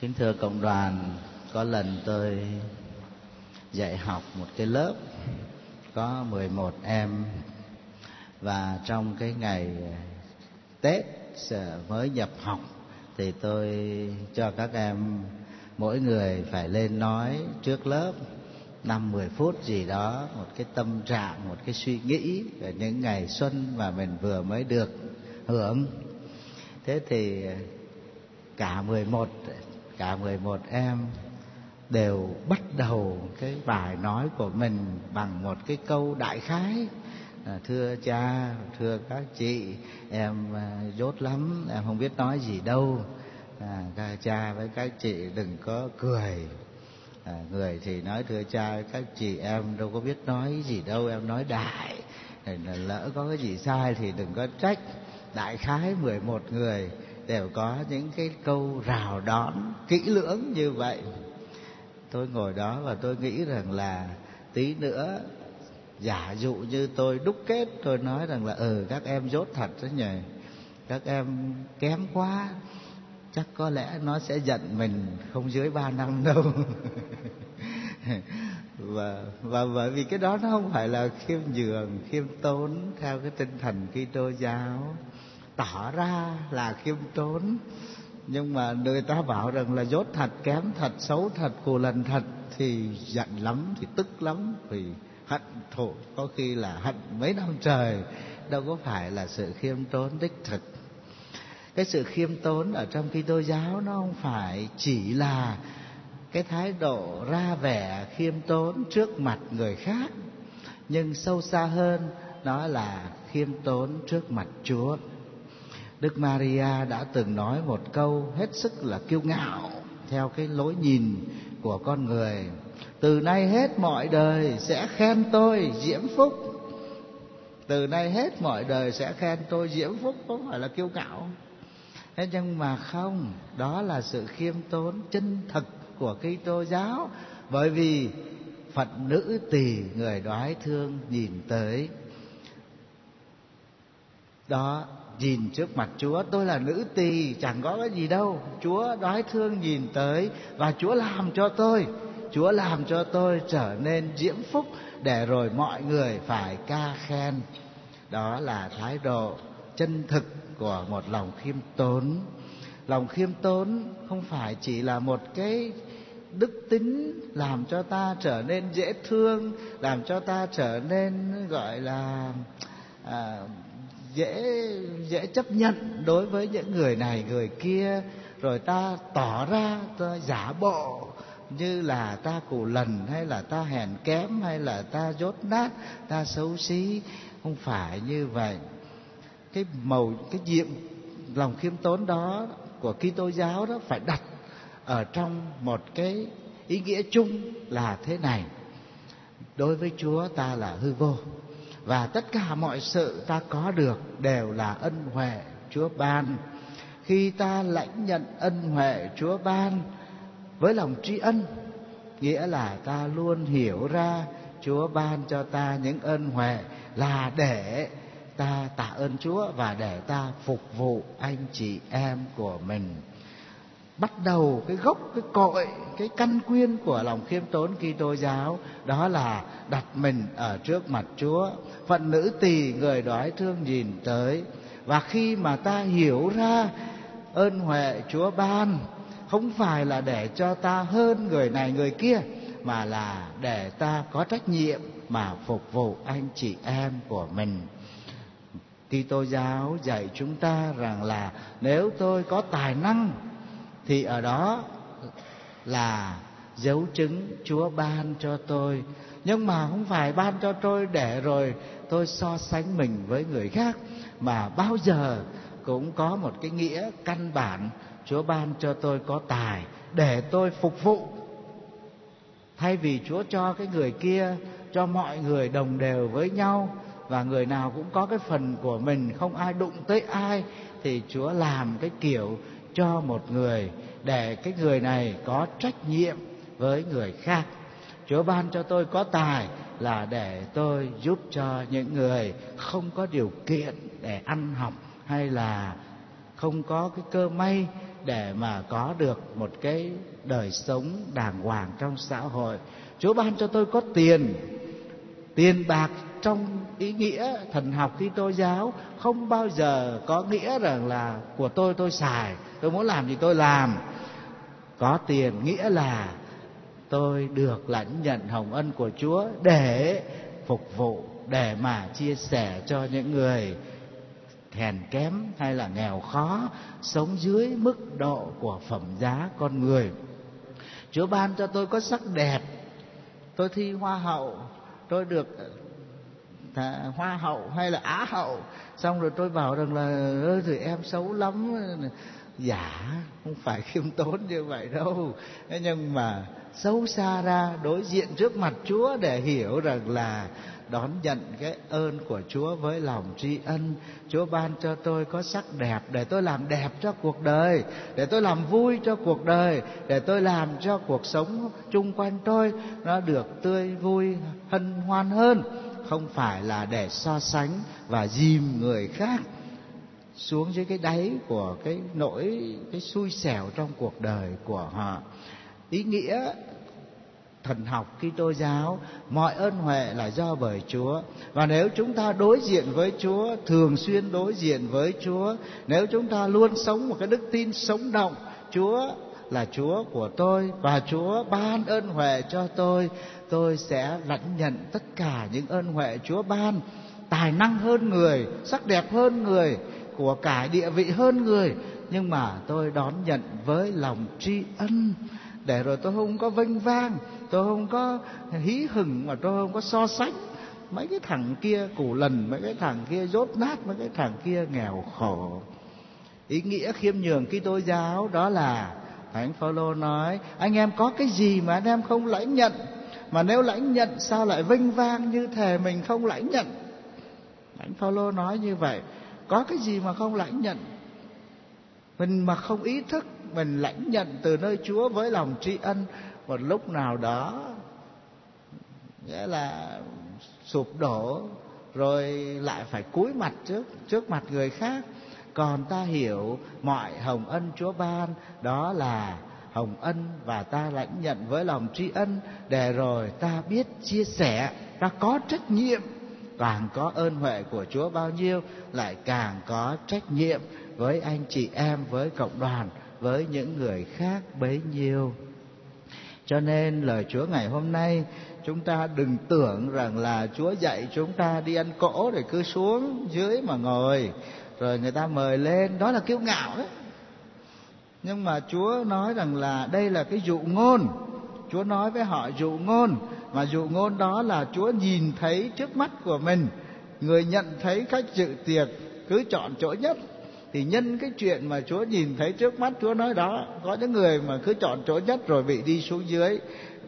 Kính thưa cộng đoàn, có lần tôi dạy học một cái lớp có 11 em, và trong cái ngày Tết mới nhập học thì tôi cho các em mỗi người phải lên nói trước lớp 5-10 phút gì đó, một cái tâm trạng, một cái suy nghĩ về những ngày xuân mà mình vừa mới được hưởng. Thế thì cả 11 em đều bắt đầu cái bài nói của mình bằng một cái câu đại khái: thưa cha, thưa các chị, em dốt lắm, em không biết nói gì đâu. Các cha với các chị đừng có cười. Người thì nói thưa cha các chị, em đâu có biết nói gì đâu, em nói đại, lỡ có cái gì sai thì đừng có trách. Đại khái 11 người đều có những cái câu rào đón kỹ lưỡng như vậy. Tôi ngồi đó và tôi nghĩ rằng là tí nữa giả dụ như tôi đúc kết, tôi nói rằng là các em dốt thật đó nhỉ, các em kém quá, chắc có lẽ nó sẽ giận mình không dưới 3 năm đâu. Và bởi vì cái đó nó không phải là khiêm nhường, khiêm tốn theo cái tinh thần Kitô giáo. Tỏ ra là khiêm tốn, nhưng mà người ta bảo rằng là dốt thật, kém thật, xấu thật, cù lần thật thì giận lắm, thì tức lắm, vì hận thù, có khi là hận mấy năm trời, đâu có phải là sự khiêm tốn đích thực. Cái sự khiêm tốn ở trong Kitô giáo nó không phải chỉ là cái thái độ ra vẻ khiêm tốn trước mặt người khác, nhưng sâu xa hơn nó là khiêm tốn trước mặt Chúa. Đức Maria đã từng nói một câu hết sức là kiêu ngạo theo cái lối nhìn của con người: từ nay hết mọi đời sẽ khen tôi diễm phúc. Từ nay hết mọi đời sẽ khen tôi diễm phúc, không phải là kiêu ngạo. Thế nhưng mà không, đó là sự khiêm tốn chân thực của Kitô giáo. Bởi vì phận nữ tỳ người đoái thương nhìn tới đó, nhìn trước mặt Chúa, tôi là nữ tỳ chẳng có cái gì đâu, Chúa đoái thương nhìn tới và Chúa làm cho tôi trở nên diễm phúc, để rồi mọi người phải ca khen. Đó là thái độ chân thực của một lòng khiêm tốn. Lòng khiêm tốn không phải chỉ là một cái đức tính làm cho ta trở nên dễ thương, làm cho ta trở nên gọi là dễ chấp nhận đối với những người này người kia, rồi ta tỏ ra, ta giả bộ như là ta cù lần, hay là ta hèn kém, hay là ta dốt nát, ta xấu xí. Không phải như vậy. Cái lòng khiêm tốn đó của Kitô giáo đó phải đặt ở trong một cái ý nghĩa chung là thế này: đối với Chúa ta là hư vô, và tất cả mọi sự ta có được đều là ân huệ Chúa ban. Khi ta lãnh nhận ân huệ Chúa ban với lòng tri ân, nghĩa là ta luôn hiểu ra Chúa ban cho ta những ân huệ là để ta tạ ơn Chúa và để ta phục vụ anh chị em của mình. Bắt đầu cái gốc, cái cội, cái căn nguyên của lòng khiêm tốn Kitô giáo đó là đặt mình ở trước mặt Chúa. Phận nữ tỳ người đoái thương nhìn tới. Và khi mà ta hiểu ra ơn huệ Chúa ban không phải là để cho ta hơn người này người kia, mà là để ta có trách nhiệm mà phục vụ anh chị em của mình. Kitô giáo dạy chúng ta rằng là nếu tôi có tài năng thì ở đó là dấu chứng Chúa ban cho tôi. Nhưng mà không phải ban cho tôi để rồi tôi so sánh mình với người khác, mà bao giờ cũng có một cái nghĩa căn bản: Chúa ban cho tôi có tài để tôi phục vụ. Thay vì Chúa cho cái người kia, cho mọi người đồng đều với nhau, và người nào cũng có cái phần của mình, không ai đụng tới ai, thì Chúa làm cái kiểu cho một người để cái người này có trách nhiệm với người khác. Chúa ban cho tôi có tài là để tôi giúp cho những người không có điều kiện để ăn học, hay là không có cái cơ may để mà có được một cái đời sống đàng hoàng trong xã hội. Chúa ban cho tôi có tiền bạc trong ý nghĩa thần học Kitô giáo không bao giờ có nghĩa rằng là của tôi xài, tôi muốn làm gì tôi làm. Có tiền nghĩa là tôi được lãnh nhận hồng ân của Chúa để phục vụ, để mà chia sẻ cho những người hèn kém hay là nghèo khó, sống dưới mức độ của phẩm giá con người. Chúa ban cho tôi có sắc đẹp, tôi thi hoa hậu, tôi được hoa hậu hay là á hậu, xong rồi tôi bảo rằng là ơi thì em xấu lắm. Dạ, không phải khiêm tốn như vậy đâu. Nhưng mà sâu xa ra đối diện trước mặt Chúa để hiểu rằng là đón nhận cái ơn của Chúa với lòng tri ân. Chúa ban cho tôi có sắc đẹp để tôi làm đẹp cho cuộc đời, để tôi làm vui cho cuộc đời, để tôi làm cho cuộc sống chung quanh tôi nó được tươi vui hân hoan hơn. Không phải là để so sánh và dìm người khác xuống dưới cái đáy của cái xui xẻo trong cuộc đời của họ. Ý nghĩa thần học Kitô giáo, mọi ơn huệ là do bởi Chúa. Và nếu chúng ta đối diện với Chúa, thường xuyên đối diện với Chúa, nếu chúng ta luôn sống một cái đức tin sống động, Chúa là Chúa của tôi và Chúa ban ơn huệ cho tôi sẽ lãnh nhận tất cả những ơn huệ Chúa ban. Tài năng hơn người, sắc đẹp hơn người, của cải địa vị hơn người, nhưng mà tôi đón nhận với lòng tri ân. Để rồi tôi không có vênh vang, tôi không có hí hửng, mà tôi không có so sánh mấy cái thằng kia củ lần, mấy cái thằng kia dốt nát, mấy cái thằng kia nghèo khổ. Ý nghĩa khiêm nhường Kitô giáo đó là Thánh Phaolô nói: anh em có cái gì mà anh em không lãnh nhận? Mà nếu lãnh nhận sao lại vênh vang như thể mình không lãnh nhận? Thánh Phaolô nói như vậy. Có cái gì mà không lãnh nhận? Mình mà không ý thức mình lãnh nhận từ nơi Chúa với lòng tri ân, một lúc nào đó nghĩa là sụp đổ, rồi lại phải cúi mặt trước mặt người khác. Còn ta hiểu mọi hồng ân Chúa ban đó là hồng ân, và ta lãnh nhận với lòng tri ân, để rồi ta biết chia sẻ, ta có trách nhiệm. Càng có ơn huệ của Chúa bao nhiêu, lại càng có trách nhiệm với anh chị em, với cộng đoàn, với những người khác bấy nhiêu. Cho nên lời Chúa ngày hôm nay, chúng ta đừng tưởng rằng là Chúa dạy chúng ta đi ăn cỗ rồi cứ xuống dưới mà ngồi, rồi người ta mời lên, đó là kiêu ngạo đấy. Nhưng mà Chúa nói rằng là đây là cái dụ ngôn. Chúa nói với họ dụ ngôn, mà dụ ngôn đó là Chúa nhìn thấy trước mắt của mình. Người nhận thấy khách dự tiệc cứ chọn chỗ nhất, thì nhân cái chuyện mà Chúa nhìn thấy trước mắt, Chúa nói đó, có những người mà cứ chọn chỗ nhất rồi bị đi xuống dưới.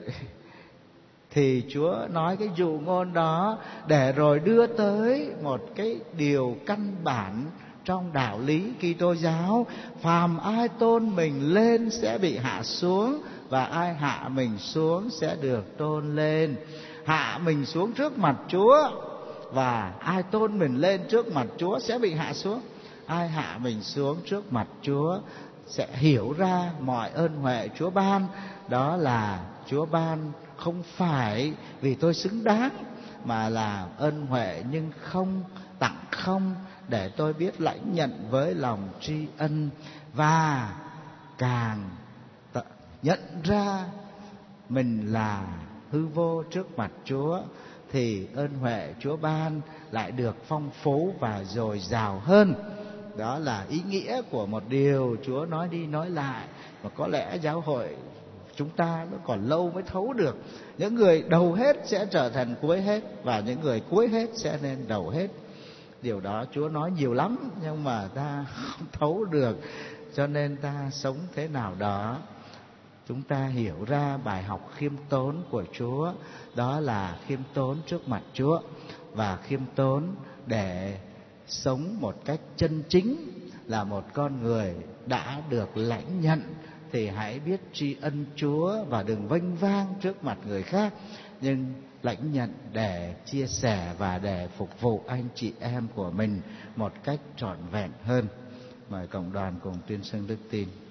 Thì Chúa nói cái dụ ngôn đó để rồi đưa tới một cái điều căn bản trong đạo lý Kitô giáo: phàm ai tôn mình lên sẽ bị hạ xuống, và ai hạ mình xuống sẽ được tôn lên. Hạ mình xuống trước mặt Chúa, và ai tôn mình lên trước mặt Chúa sẽ bị hạ xuống. Ai hạ mình xuống trước mặt Chúa sẽ hiểu ra mọi ơn huệ Chúa ban. Đó là Chúa ban không phải vì tôi xứng đáng, mà là ơn huệ nhưng không tặng không, để tôi biết lãnh nhận với lòng tri ân. Và càng nhận ra mình là hư vô trước mặt Chúa, thì ơn huệ Chúa ban lại được phong phú và dồi dào hơn. Đó là ý nghĩa của một điều Chúa nói đi nói lại, mà có lẽ giáo hội chúng ta nó còn lâu mới thấu được. Những người đầu hết sẽ trở thành cuối hết, và những người cuối hết sẽ nên đầu hết. Điều đó Chúa nói nhiều lắm, nhưng mà ta không thấu được. Cho nên ta sống thế nào đó, chúng ta hiểu ra bài học khiêm tốn của Chúa, đó là khiêm tốn trước mặt Chúa, và khiêm tốn để sống một cách chân chính, là một con người đã được lãnh nhận. Thì hãy biết tri ân Chúa và đừng vênh vang trước mặt người khác, nhưng lãnh nhận để chia sẻ và để phục vụ anh chị em của mình một cách trọn vẹn hơn. Mời cộng đoàn cùng tuyên xưng đức tin.